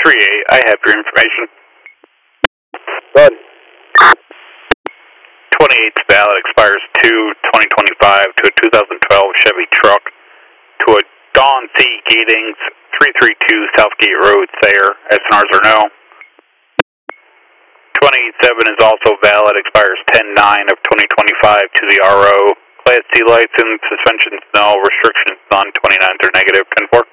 3-8, I have your information. Good. 28's valid, expires 2/2025 to a 2012 Chevy truck to a Dawn C. Gatings, 332 Southgate Road, Thayer. SNRs are no. 28-7 is also valid, expires 10/9 of 2025 to the RO. Class C license, suspensions no, restrictions none, 29s are negative. 10-4.